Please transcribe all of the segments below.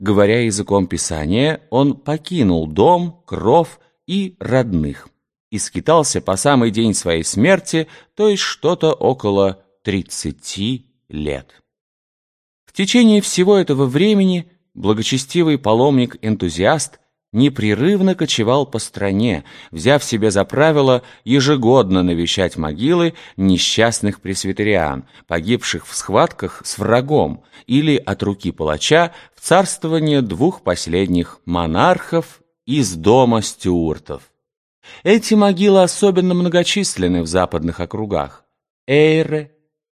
Говоря языком Писания, он покинул дом, кров и родных и скитался по самый день своей смерти, то есть что-то около 30 лет. В течение всего этого времени благочестивый паломник-энтузиаст непрерывно кочевал по стране, взяв себе за правило ежегодно навещать могилы несчастных пресвитериан, погибших в схватках с врагом или от руки палача в царствование двух последних монархов из дома Стюартов. Эти могилы особенно многочисленны в западных округах – Эйре,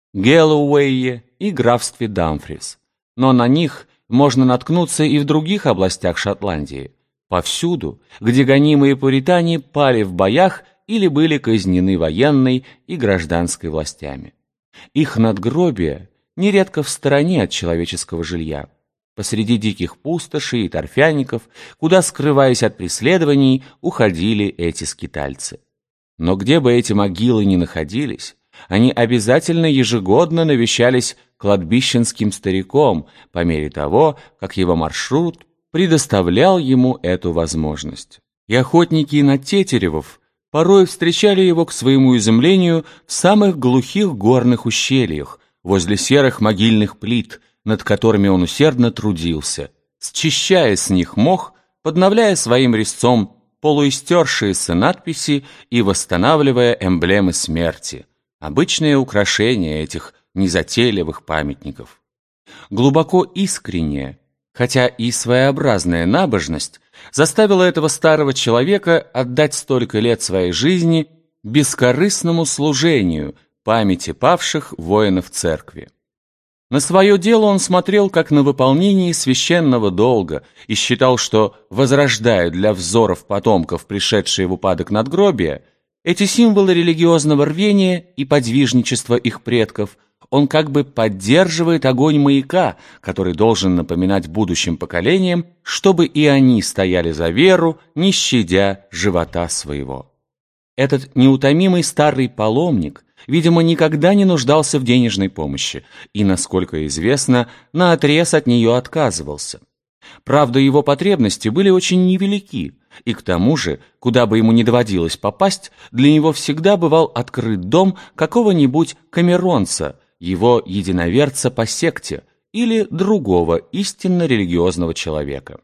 Гэллоуэе и графстве Дамфрис, но на них можно наткнуться и в других областях Шотландии, повсюду, где гонимые пуритане пали в боях или были казнены военной и гражданской властями. Их надгробия нередко в стороне от человеческого жилья, посреди диких пустошей и торфяников, куда, скрываясь от преследований, уходили эти скитальцы. Но где бы эти могилы ни находились, они обязательно ежегодно навещались кладбищенским стариком по мере того, как его маршрут предоставлял ему эту возможность. И охотники на тетеревов порой встречали его, к своему изумлению, в самых глухих горных ущельях, возле серых могильных плит, над которыми он усердно трудился, счищая с них мох, подновляя своим резцом полуистершиеся надписи и восстанавливая эмблемы смерти, обычные украшения этих незатейливых памятников. Глубоко искренняя, хотя и своеобразная набожность заставила этого старого человека отдать столько лет своей жизни бескорыстному служению памяти павших воинов церкви. На свое дело он смотрел как на выполнение священного долга и считал, что, возрождая для взоров потомков пришедшие в упадок надгробия, эти символы религиозного рвения и подвижничества их предков, он как бы поддерживает огонь маяка, который должен напоминать будущим поколениям, чтобы и они стояли за веру, не щадя живота своего. Этот неутомимый старый паломник, видимо, никогда не нуждался в денежной помощи и, насколько известно, наотрез от нее отказывался. Правда, его потребности были очень невелики, и к тому же, куда бы ему ни доводилось попасть, для него всегда бывал открыт дом какого-нибудь камеронца, его единоверца по секте или другого истинно религиозного человека.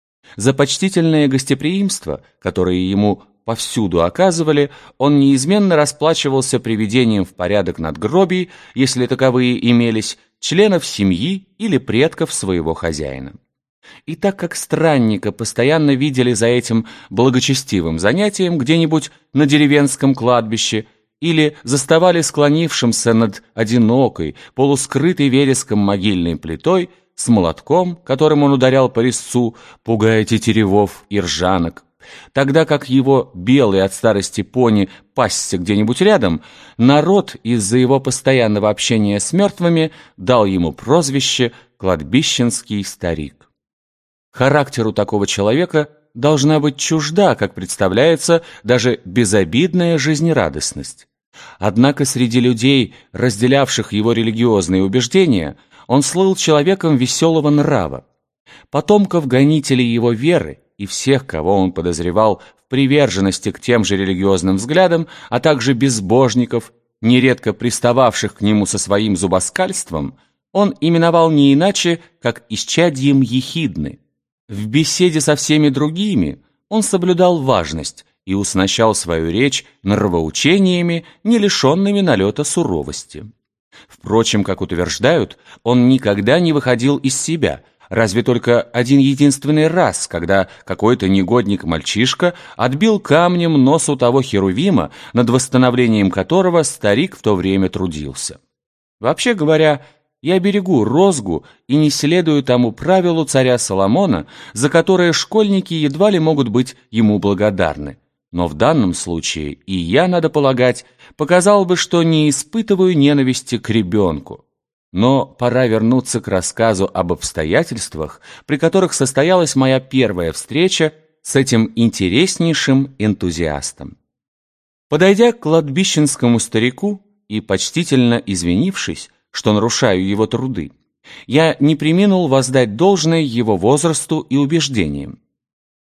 За почтительное гостеприимство, которое ему повсюду оказывали, он неизменно расплачивался приведением в порядок надгробий, если таковые имелись, членов семьи или предков своего хозяина. И так как странника постоянно видели за этим благочестивым занятием где-нибудь на деревенском кладбище или заставали склонившимся над одинокой, полускрытой вереском могильной плитой с молотком, которым он ударял по резцу, пугая тетеревов и ржанок, тогда как его белый от старости пони пасся где-нибудь рядом, народ из-за его постоянного общения с мертвыми дал ему прозвище «кладбищенский старик». Характеру такого человека должна быть чужда, как представляется, даже безобидная жизнерадостность. Однако среди людей, разделявших его религиозные убеждения, он слыл человеком веселого нрава. Потомков гонителей его веры и всех, кого он подозревал в приверженности к тем же религиозным взглядам, а также безбожников, нередко пристававших к нему со своим зубоскальством, он именовал не иначе, как исчадьем ехидны. В беседе со всеми другими он соблюдал важность и уснащал свою речь нравоучениями, не лишенными налета суровости. Впрочем, как утверждают, он никогда не выходил из себя, разве только один единственный раз, когда какой-то негодник-мальчишка отбил камнем нос у того херувима, над восстановлением которого старик в то время трудился. Вообще говоря, я берегу розгу и не следую тому правилу царя Соломона, за которое школьники едва ли могут быть ему благодарны. Но в данном случае и я, надо полагать, показал бы, что не испытываю ненависти к ребенку. Но пора вернуться к рассказу об обстоятельствах, при которых состоялась моя первая встреча с этим интереснейшим энтузиастом. Подойдя к кладбищенскому старику и почтительно извинившись, что нарушаю его труды, Я не преминул воздать должное его возрасту и убеждениям.